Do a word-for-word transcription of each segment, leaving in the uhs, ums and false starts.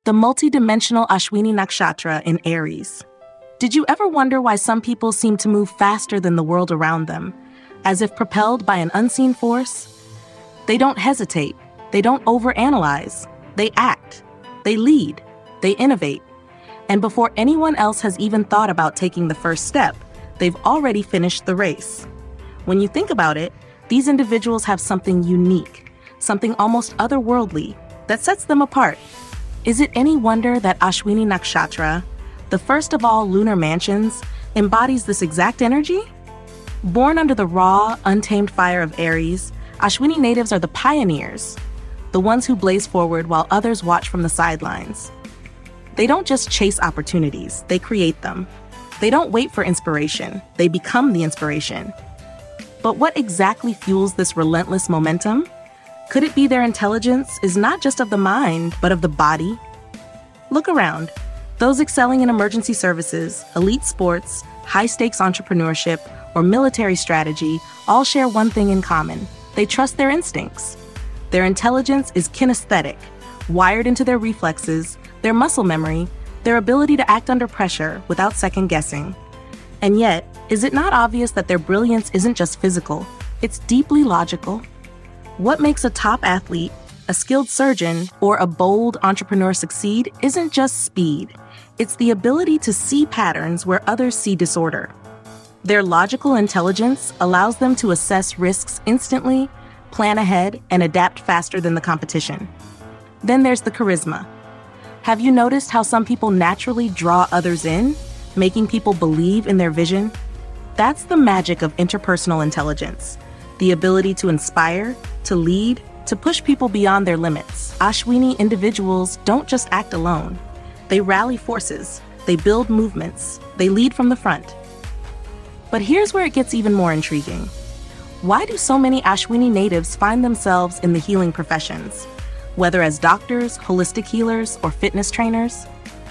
the multidimensional Ashwini Nakshatra in Aries. Did you ever wonder why some people seem to move faster than the world around them, as if propelled by an unseen force? They don't hesitate, they don't overanalyze, they act, they lead, they innovate. And before anyone else has even thought about taking the first step, they've already finished the race. When you think about it, these individuals have something unique, something almost otherworldly, that sets them apart. Is it any wonder that Ashwini Nakshatra, the first of all lunar mansions, embodies this exact energy? Born under the raw, untamed fire of Aries, Ashwini natives are the pioneers, the ones who blaze forward while others watch from the sidelines. They don't just chase opportunities, they create them. They don't wait for inspiration, they become the inspiration. But what exactly fuels this relentless momentum? Could it be their intelligence is not just of the mind, but of the body? Look around. Those excelling in emergency services, elite sports, high-stakes entrepreneurship, or military strategy all share one thing in common. They trust their instincts. Their intelligence is kinesthetic, wired into their reflexes, their muscle memory, their ability to act under pressure without second-guessing. And yet, is it not obvious that their brilliance isn't just physical, it's deeply logical? What makes a top athlete, a skilled surgeon, or a bold entrepreneur succeed isn't just speed. It's the ability to see patterns where others see disorder. Their logical intelligence allows them to assess risks instantly, plan ahead, and adapt faster than the competition. Then there's the charisma. Have you noticed how some people naturally draw others in, making people believe in their vision? That's the magic of interpersonal intelligence, the ability to inspire, to lead, to push people beyond their limits. Ashwini individuals don't just act alone. They rally forces, they build movements, they lead from the front. But here's where it gets even more intriguing. Why do so many Ashwini natives find themselves in the healing professions, whether as doctors, holistic healers, or fitness trainers?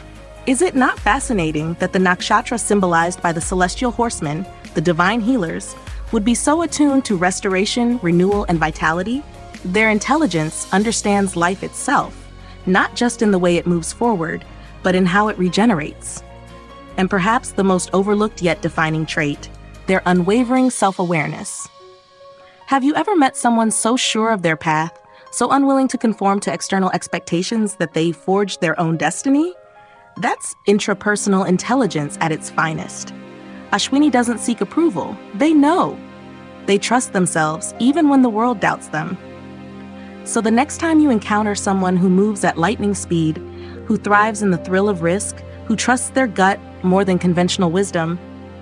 Is it not fascinating that the nakshatra symbolized by the celestial horsemen, the divine healers, would be so attuned to restoration, renewal, and vitality? Their intelligence understands life itself, not just in the way it moves forward, but in how it regenerates. And perhaps the most overlooked yet defining trait, their unwavering self-awareness. Have you ever met someone so sure of their path, so unwilling to conform to external expectations that they forged their own destiny? That's intrapersonal intelligence at its finest. Ashwini doesn't seek approval. They know. They trust themselves even when the world doubts them. So the next time you encounter someone who moves at lightning speed, who thrives in the thrill of risk, who trusts their gut more than conventional wisdom,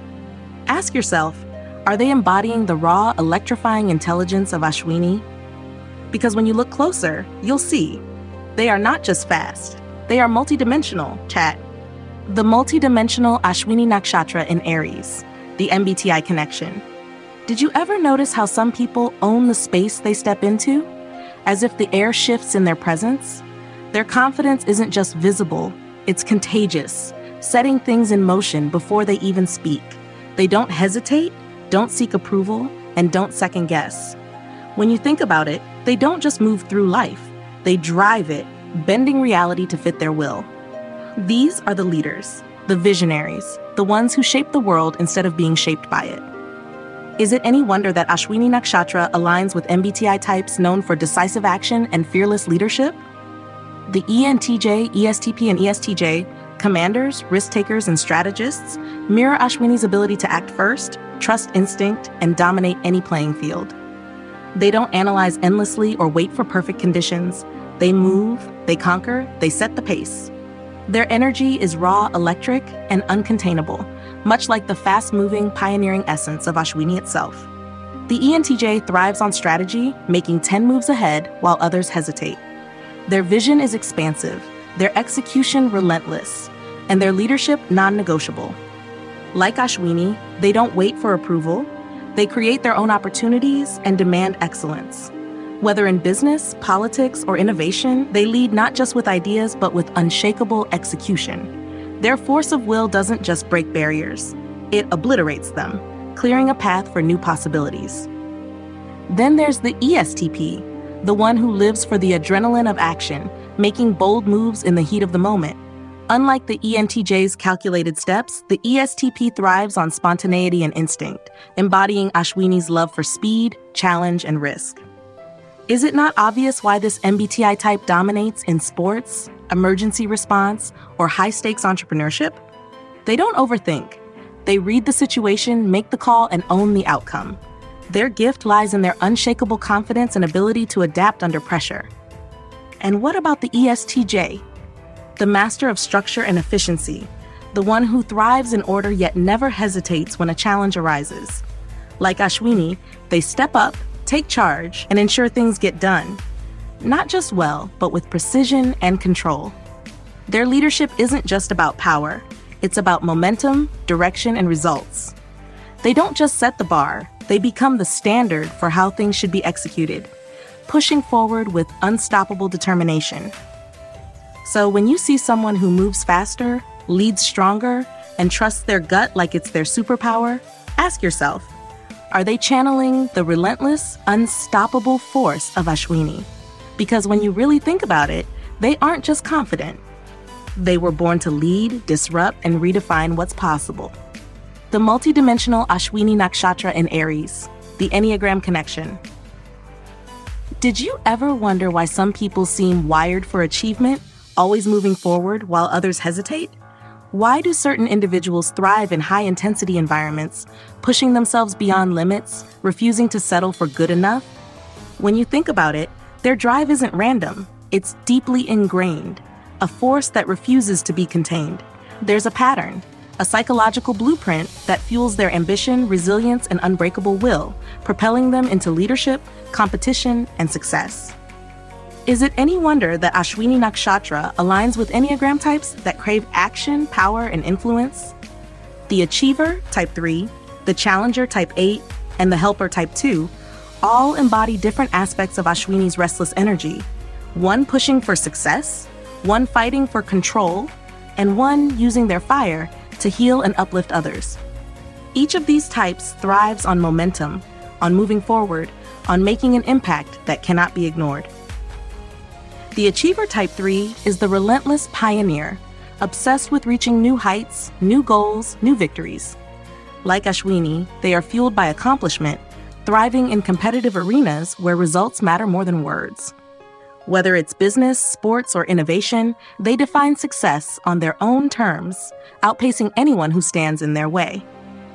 ask yourself, are they embodying the raw, electrifying intelligence of Ashwini? Because when you look closer, you'll see. They are not just fast. They are multidimensional, chat. The multidimensional Ashwini Nakshatra in Aries, the M B T I connection. Did you ever notice how some people own the space they step into? As if the air shifts in their presence? Their confidence isn't just visible, it's contagious, setting things in motion before they even speak. They don't hesitate, don't seek approval, and don't second guess. When you think about it, they don't just move through life, they drive it, bending reality to fit their will. These are the leaders, the visionaries, the ones who shape the world instead of being shaped by it. Is it any wonder that Ashwini Nakshatra aligns with M B T I types known for decisive action and fearless leadership? The E N T J, E S T P, and E S T J, commanders, risk-takers, and strategists, mirror Ashwini's ability to act first, trust instinct, and dominate any playing field. They don't analyze endlessly or wait for perfect conditions. They move, they conquer, they set the pace. Their energy is raw, electric, and uncontainable, much like the fast-moving, pioneering essence of Ashwini itself. The E N T J thrives on strategy, making ten moves ahead while others hesitate. Their vision is expansive, their execution relentless, and their leadership non-negotiable. Like Ashwini, they don't wait for approval. They create their own opportunities and demand excellence. Whether in business, politics, or innovation, they lead not just with ideas, but with unshakable execution. Their force of will doesn't just break barriers, it obliterates them, clearing a path for new possibilities. Then there's the E S T P, the one who lives for the adrenaline of action, making bold moves in the heat of the moment. Unlike the E N T J's calculated steps, the E S T P thrives on spontaneity and instinct, embodying Ashwini's love for speed, challenge, and risk. Is it not obvious why this M B T I type dominates in sports, emergency response, or high-stakes entrepreneurship? They don't overthink. They read the situation, make the call, and own the outcome. Their gift lies in their unshakable confidence and ability to adapt under pressure. And what about the E S T J? The master of structure and efficiency, the one who thrives in order yet never hesitates when a challenge arises. Like Ashwini, they step up, take charge, and ensure things get done. Not just well, but with precision and control. Their leadership isn't just about power. It's about momentum, direction, and results. They don't just set the bar, they become the standard for how things should be executed, pushing forward with unstoppable determination. So when you see someone who moves faster, leads stronger, and trusts their gut like it's their superpower, ask yourself, are they channeling the relentless, unstoppable force of Ashwini? Because when you really think about it, they aren't just confident. They were born to lead, disrupt, and redefine what's possible. The multidimensional Ashwini Nakshatra in Aries, the Enneagram connection. Did you ever wonder why some people seem wired for achievement, always moving forward while others hesitate? Why do certain individuals thrive in high-intensity environments, pushing themselves beyond limits, refusing to settle for good enough? When you think about it, their drive isn't random. It's deeply ingrained, a force that refuses to be contained. There's a pattern, a psychological blueprint that fuels their ambition, resilience, and unbreakable will, propelling them into leadership, competition, and success. Is it any wonder that Ashwini Nakshatra aligns with Enneagram types that crave action, power, and influence? The Achiever, Type three, the Challenger, Type eight, and the Helper, Type two, all embody different aspects of Ashwini's restless energy, one pushing for success, one fighting for control, and one using their fire to heal and uplift others. Each of these types thrives on momentum, on moving forward, on making an impact that cannot be ignored. The Achiever Type three is the relentless pioneer, obsessed with reaching new heights, new goals, new victories. Like Ashwini, they are fueled by accomplishment, thriving in competitive arenas where results matter more than words. Whether it's business, sports, or innovation, they define success on their own terms, outpacing anyone who stands in their way.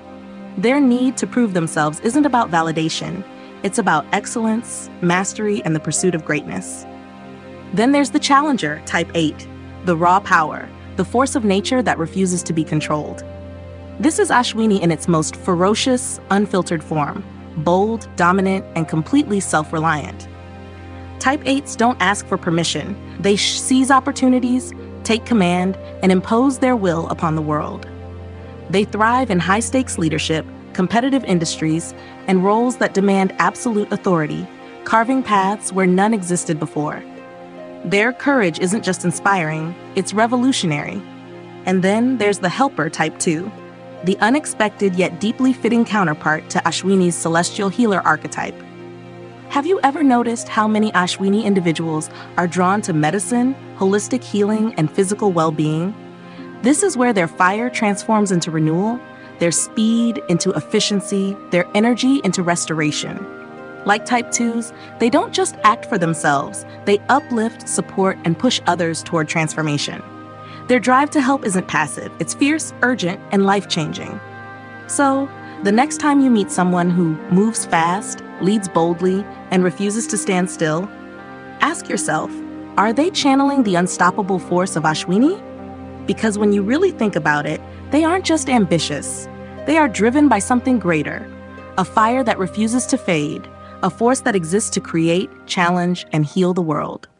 Their need to prove themselves isn't about validation. It's about excellence, mastery, and the pursuit of greatness. Then there's the Challenger, Type eight, the raw power, the force of nature that refuses to be controlled. This is Ashwini in its most ferocious, unfiltered form, bold, dominant, and completely self-reliant. Type eights don't ask for permission. They seize opportunities, take command, and impose their will upon the world. They thrive in high-stakes leadership, competitive industries, and roles that demand absolute authority, carving paths where none existed before. Their courage isn't just inspiring, it's revolutionary. And then there's the Helper Type two, the unexpected yet deeply fitting counterpart to Ashwini's celestial healer archetype. Have you ever noticed how many Ashwini individuals are drawn to medicine, holistic healing, and physical well-being? This is where their fire transforms into renewal, their speed into efficiency, their energy into restoration. Like Type twos, they don't just act for themselves, they uplift, support, and push others toward transformation. Their drive to help isn't passive, it's fierce, urgent, and life-changing. So, the next time you meet someone who moves fast, leads boldly, and refuses to stand still, ask yourself, are they channeling the unstoppable force of Ashwini? Because when you really think about it, they aren't just ambitious. They are driven by something greater, a fire that refuses to fade, a force that exists to create, challenge, and heal the world.